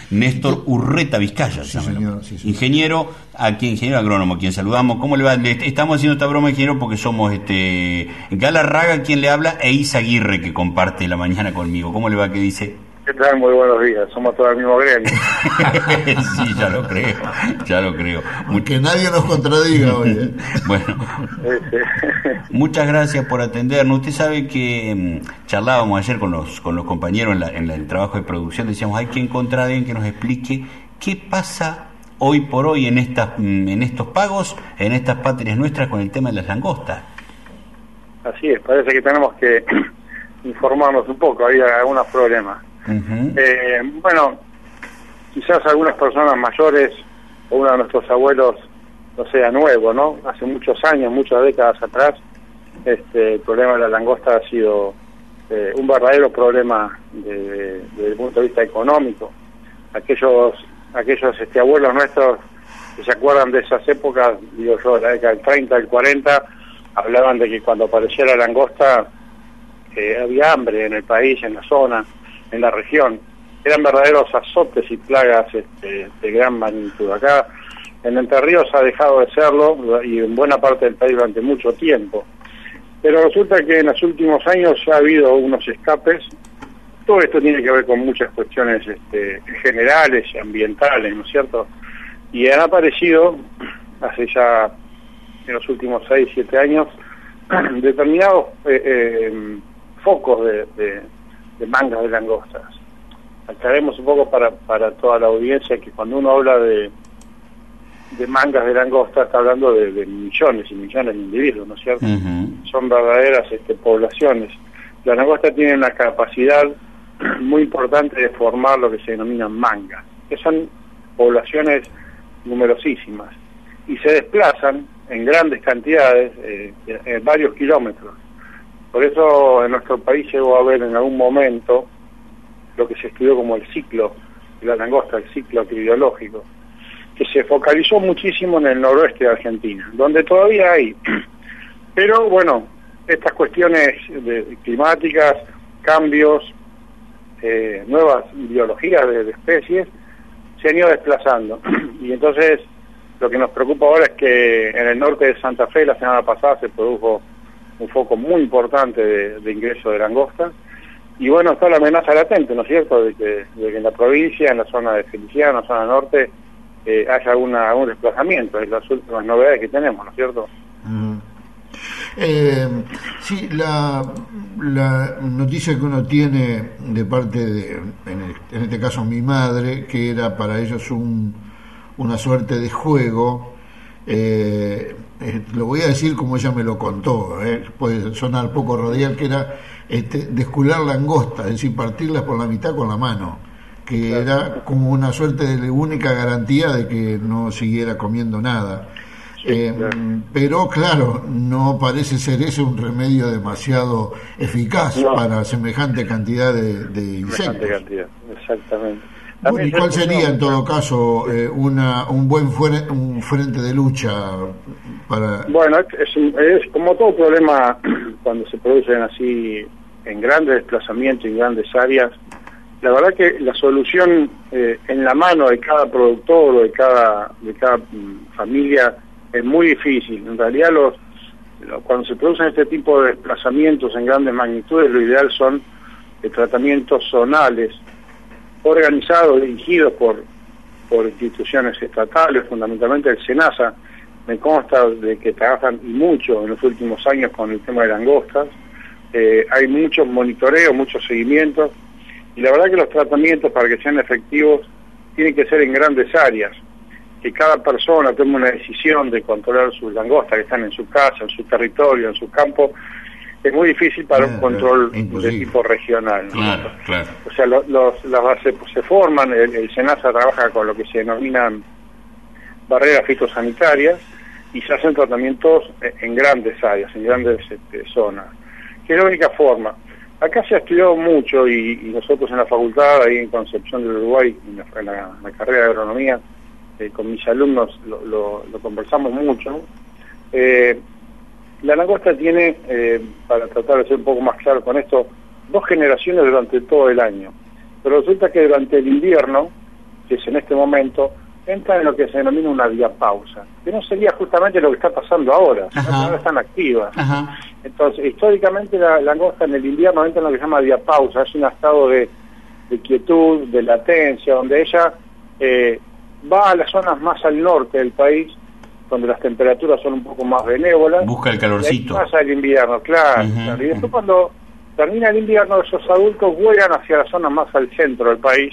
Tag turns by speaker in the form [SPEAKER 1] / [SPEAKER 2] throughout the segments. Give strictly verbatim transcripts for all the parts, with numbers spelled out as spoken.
[SPEAKER 1] Néstor Urreta Vizcaya,
[SPEAKER 2] sí, señor, sí, señor.
[SPEAKER 1] Ingeniero, aquí ingeniero agrónomo, quien saludamos. ¿Cómo le va? Le estamos haciendo esta broma, ingeniero, porque somos este Galarraga, quien le habla, e Isa Aguirre, que comparte la mañana conmigo. ¿Cómo le va? ¿Qué dice?
[SPEAKER 3] ¿Qué tal? Muy buenos días, somos todos el mismo gremio.
[SPEAKER 1] Sí, ya lo creo, ya lo creo.
[SPEAKER 2] Que nadie nos contradiga hoy, ¿eh?
[SPEAKER 1] Bueno, muchas gracias por atendernos. Usted sabe que mmm, charlábamos ayer con los con los compañeros en, la, en la, el trabajo de producción, decíamos, hay que encontrar a alguien que nos explique qué pasa hoy por hoy en estas en estos pagos, en estas patrias nuestras con el tema de las langostas.
[SPEAKER 3] Así es, parece que tenemos que informarnos un poco, hay algunos problemas. Uh-huh. Eh, bueno, quizás algunas personas mayores o uno de nuestros abuelos no sea nuevo, ¿no? Hace muchos años, muchas décadas atrás, este, el problema de la langosta ha sido eh, un verdadero problema de, de, desde el punto de vista económico. Aquellos aquellos este, abuelos nuestros que se acuerdan de esas épocas, digo yo, la década del treinta, del cuarenta, hablaban de que cuando apareciera la langosta eh, había hambre en el país, en la zona, en la región. Eran verdaderos azotes y plagas este, de gran magnitud. Acá en Entre Ríos ha dejado de serlo, y en buena parte del país durante mucho tiempo. Pero resulta que en los últimos años ha habido unos escapes. Todo esto tiene que ver con muchas cuestiones este, generales y ambientales, ¿no es cierto? Y han aparecido, hace ya en los últimos seis, siete años, determinados eh, eh, focos de, de, de mangas de langostas. Aclaremos un poco para, para toda la audiencia que cuando uno habla de, de mangas de langosta está hablando de, de millones y millones de individuos, ¿no es cierto? Uh-huh. Son verdaderas este, poblaciones. La langosta tiene una capacidad muy importante de formar lo que se denominan mangas, que son poblaciones numerosísimas y se desplazan en grandes cantidades, eh, en varios kilómetros. Por eso en nuestro país llegó a haber en algún momento lo que se estudió como el ciclo de la langosta, el ciclo acribiológico, que se focalizó muchísimo en el noroeste de Argentina, donde todavía hay. Pero bueno, estas cuestiones de, climáticas, cambios, eh, nuevas biologías de, de especies, se han ido desplazando. Y entonces lo que nos preocupa ahora es que en el norte de Santa Fe la semana pasada se produjo un foco muy importante de, de ingreso de langosta. Y bueno, está la amenaza latente, ¿no es cierto?, de que, de que en la provincia, en la zona de Feliciano, en la zona norte, eh, haya alguna, algún desplazamiento. Es las últimas novedades que tenemos, ¿no es cierto?
[SPEAKER 2] Uh-huh. Eh, sí, la, la noticia que uno tiene de parte de, en, en este caso mi madre, que era para ellos un, una suerte de juego, eh, eh, lo voy a decir como ella me lo contó, eh, puede sonar poco radial, que era este, descular langostas, es decir, partirlas por la mitad con la mano, que claro, era como una suerte de única garantía de que no siguiera comiendo nada. Eh, claro. Pero claro, no parece ser ese un remedio demasiado eficaz no. para semejante cantidad de, de insectos. Semejante cantidad,
[SPEAKER 3] exactamente.
[SPEAKER 2] Bueno, ¿y cuál sería en todo caso eh, una un buen fuere, un frente de lucha para...?
[SPEAKER 3] Bueno, es, es como todo problema cuando se producen así en grandes desplazamientos, en grandes áreas. La verdad que la solución eh, en la mano de cada productor o de cada, de cada um, familia es muy difícil. En realidad, los, los cuando se producen este tipo de desplazamientos en grandes magnitudes, lo ideal son eh, tratamientos zonales, organizados, dirigidos por, por instituciones estatales, fundamentalmente el SENASA. Me consta de que trabajan mucho en los últimos años con el tema de langostas. Eh, hay muchos monitoreos, muchos seguimientos, y la verdad que los tratamientos, para que sean efectivos, tienen que ser en grandes áreas. Que cada persona tome una decisión de controlar sus langostas que están en su casa, en su territorio, en su campo, es muy difícil para claro, un control imposible. De tipo regional, ¿no?
[SPEAKER 1] Claro, claro.
[SPEAKER 3] O sea, los, los, las bases se forman, el, el SENASA trabaja con lo que se denominan barreras fitosanitarias y se hacen tratamientos en grandes áreas, en grandes este, zonas, que es la única forma. Acá se ha estudiado mucho y, y nosotros en la facultad, ahí en Concepción del Uruguay, en la, en la, en la carrera de agronomía, eh, con mis alumnos lo, lo, lo conversamos mucho. Eh, la langosta tiene, eh, para tratar de ser un poco más claro con esto, dos generaciones durante todo el año. Pero resulta que durante el invierno que es en este momento, entra en lo que se denomina una diapausa, que no sería justamente lo que está pasando ahora, sino que ahora están activas. Ajá. Entonces, históricamente la langosta en el invierno entra en lo que se llama diapausa, es un estado de, de quietud, de latencia, donde ella eh, va a las zonas más al norte del país, donde las temperaturas son un poco más benévolas.
[SPEAKER 1] Busca el calorcito.
[SPEAKER 3] Y ahí pasa el invierno, claro, uh-huh, claro. Y después cuando termina el invierno, esos adultos vuelan hacia la zona más al centro del país,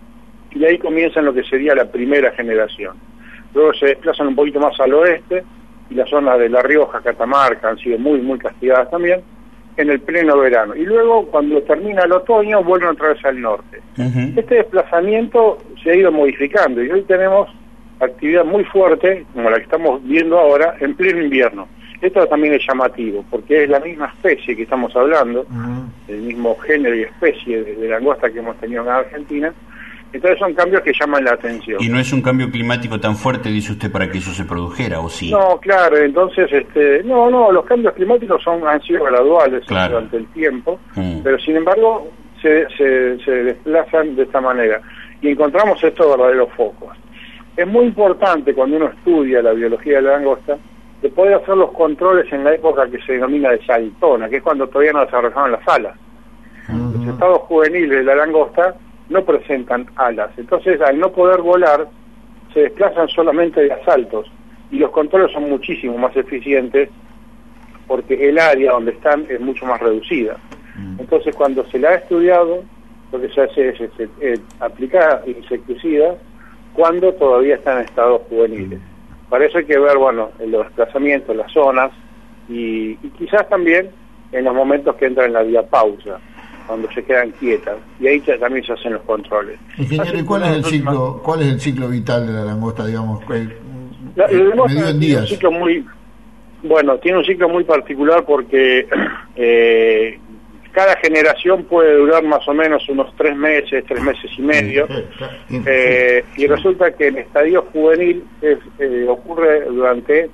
[SPEAKER 3] y ahí comienzan lo que sería la primera generación. Luego se desplazan un poquito más al oeste, y las zonas de La Rioja, Catamarca han sido muy, muy castigadas también, en el pleno verano. Y luego, cuando termina el otoño, vuelven otra vez al norte. Uh-huh. Este desplazamiento se ha ido modificando, y hoy tenemos actividad muy fuerte, como la que estamos viendo ahora, en pleno invierno. Esto también es llamativo, porque es la misma especie que estamos hablando, uh-huh, el mismo género y especie de, de langosta que hemos tenido en Argentina. Entonces son cambios que llaman la atención.
[SPEAKER 1] Y no es un cambio climático tan fuerte, dice usted, para que eso se produjera, ¿o sí?
[SPEAKER 3] No, claro, entonces, este, no, no, los cambios climáticos son han sido graduales claro. durante el tiempo, mm. pero sin embargo se, se, se desplazan de esta manera. Y encontramos estos verdaderos focos. Es muy importante cuando uno estudia la biología de la langosta, de poder hacer los controles en la época que se denomina de saltona, que es cuando todavía no desarrollaban las alas. Uh-huh. Los estados juveniles de la langosta no presentan alas, entonces al no poder volar se desplazan solamente de asaltos y los controles son muchísimo más eficientes porque el área donde están es mucho más reducida. Mm. Entonces cuando se la ha estudiado, lo que se hace es, es, es, es aplicar insecticidas cuando todavía están en estados juveniles. Mm. Para eso hay que ver, bueno, los desplazamientos, las zonas y, y quizás también en los momentos que entran en la diapausa, cuando se quedan quietas, y ahí ya también se hacen los controles.
[SPEAKER 2] Ingeniero, ¿y cuál es el ciclo, cuál es el ciclo vital de la langosta, digamos?
[SPEAKER 3] La, la langosta tiene días. un ciclo muy, bueno, tiene un ciclo muy particular porque eh, cada generación puede durar más o menos unos tres meses, tres meses y medio, eh, y resulta que el estadio juvenil es, eh, ocurre durante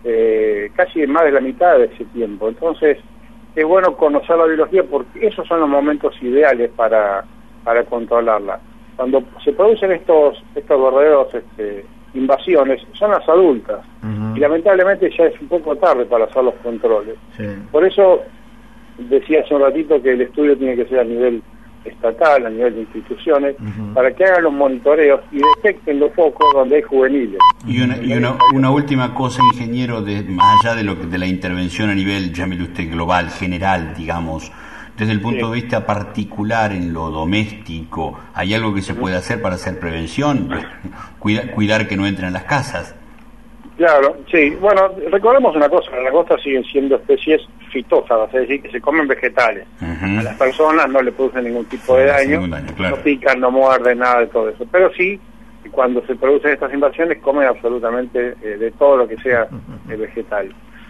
[SPEAKER 3] eh, casi más de la mitad de ese tiempo. Entonces es bueno conocer la biología porque esos son los momentos ideales para para controlarla. Cuando se producen estos estos verdaderos este, invasiones, son las adultas, uh-huh, y lamentablemente ya es un poco tarde para hacer los controles. Sí. Por eso decía hace un ratito que el estudio tiene que ser a nivel estatal, a nivel de instituciones, uh-huh, para que hagan los monitoreos y detecten los focos donde hay juveniles.
[SPEAKER 1] Y una, y una, una última cosa, ingeniero, de, más allá de lo que, de la intervención a nivel, llámele usted, global, general, digamos, desde el punto sí. de vista particular en lo doméstico, ¿hay algo que se puede hacer para hacer prevención? Cuida, cuidar que no entren a las casas.
[SPEAKER 3] Claro, sí. Bueno, recordemos una cosa, las langostas siguen siendo especies fitófagas, es decir, que se comen vegetales. Uh-huh. A las personas no le producen ningún tipo de daño, daño claro. no pican, no muerden, nada de todo eso. Pero sí, cuando se producen estas invasiones, comen absolutamente eh, de todo lo que sea eh, vegetal.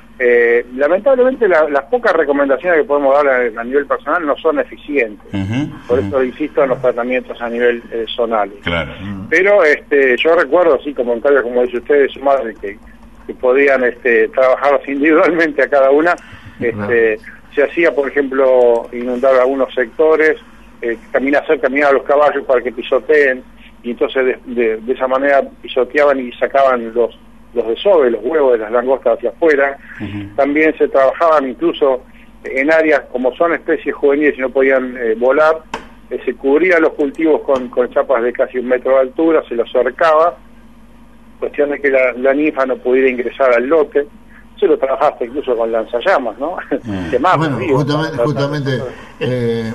[SPEAKER 3] Eh, lamentablemente la, las pocas recomendaciones que podemos dar a, a nivel personal no son eficientes. Uh-huh. Por eso uh-huh. insisto en los tratamientos a nivel eh, zonal.
[SPEAKER 1] Claro.
[SPEAKER 3] Uh-huh. Pero este, yo recuerdo, así como comentarios como dice usted, de su madre, que, que podían este, trabajarlos individualmente a cada una. Este, uh-huh. Se hacía, por ejemplo, inundar algunos sectores, eh, caminar, hacer caminar a los caballos para que pisoteen, y entonces de, de, de esa manera pisoteaban y sacaban los los desoves, los huevos de las langostas hacia afuera. Uh-huh. También se trabajaban incluso en áreas como son especies juveniles y no podían eh, volar, eh, se cubrían los cultivos con, con chapas de casi un metro de altura, se los cercaba, cuestión de que la, la ninfa no pudiera ingresar al lote. Se lo trabajaste incluso con lanzallamas, ¿no? Uh-huh. Quemar,
[SPEAKER 2] bueno,
[SPEAKER 3] digo,
[SPEAKER 2] justamente, ¿no? justamente eh,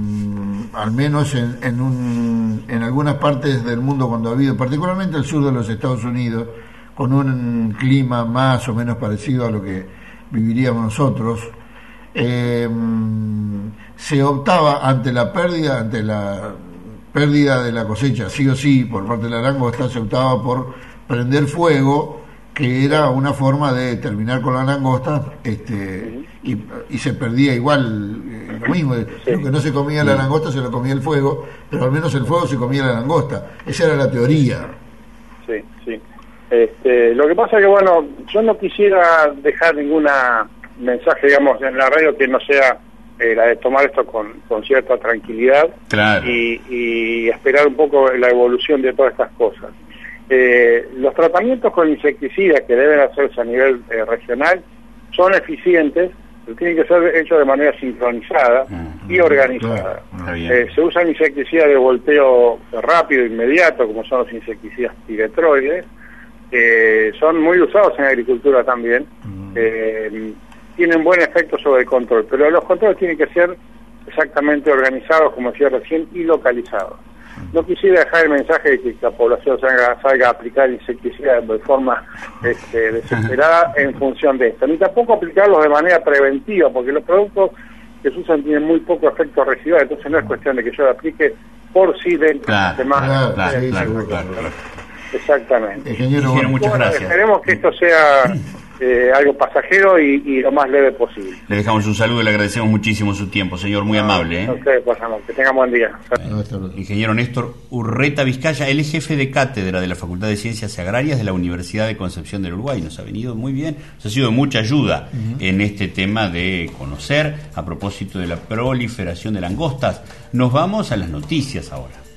[SPEAKER 2] en, al menos en, en, un, en algunas partes del mundo cuando ha habido, particularmente el sur de los Estados Unidos, con un clima más o menos parecido a lo que viviríamos nosotros, eh, se optaba ante la pérdida, ante la pérdida de la cosecha, sí o sí, por parte de la langosta, se optaba por prender fuego, que era una forma de terminar con la langosta, este, y, y se perdía igual eh, lo mismo, lo que no se comía la langosta se lo comía el fuego, pero al menos el fuego se comía la langosta. Esa era la teoría.
[SPEAKER 3] Sí, sí. Este, lo que pasa es que, bueno, yo no quisiera dejar ninguna mensaje, digamos, en la radio que no sea eh, la de tomar esto con, con cierta tranquilidad,
[SPEAKER 1] claro.
[SPEAKER 3] y, y esperar un poco la evolución de todas estas cosas. Eh, los tratamientos con insecticidas que deben hacerse a nivel eh, regional son eficientes, pero tienen que ser hechos de manera sincronizada mm, y organizada.
[SPEAKER 1] Claro,
[SPEAKER 3] eh, se usan insecticidas de volteo rápido, inmediato, como son los insecticidas piretroides, que son muy usados en agricultura también. Mm. Eh, tienen buen efecto sobre el control, pero los controles tienen que ser exactamente organizados, como decía recién, y localizados. No quisiera dejar el mensaje de que la población salga, salga a aplicar insecticidas de forma este, desesperada en función de esto, ni tampoco aplicarlos de manera preventiva, porque los productos que se usan tienen muy poco efecto residual, entonces no es cuestión de que yo lo aplique por sí dentro
[SPEAKER 1] claro,
[SPEAKER 3] de semana.
[SPEAKER 1] Claro, claro, sí, claro, claro, claro.
[SPEAKER 3] Exactamente.
[SPEAKER 1] Ingeniero, bueno, muchas
[SPEAKER 3] bueno,
[SPEAKER 1] gracias.
[SPEAKER 3] Esperemos que esto sea eh, algo pasajero y, y lo más leve posible.
[SPEAKER 1] Le dejamos un saludo y le agradecemos muchísimo su tiempo, señor, muy no, amable. ¿eh?
[SPEAKER 3] No ustedes, pasamos. Que tengan buen día.
[SPEAKER 1] Eh, ingeniero Néstor Urreta Vizcaya, él es jefe de cátedra de la Facultad de Ciencias Agrarias de la Universidad de Concepción del Uruguay. Nos ha venido muy bien, nos ha sido de mucha ayuda uh-huh. en este tema de conocer a propósito de la proliferación de langostas. Nos vamos a las noticias ahora.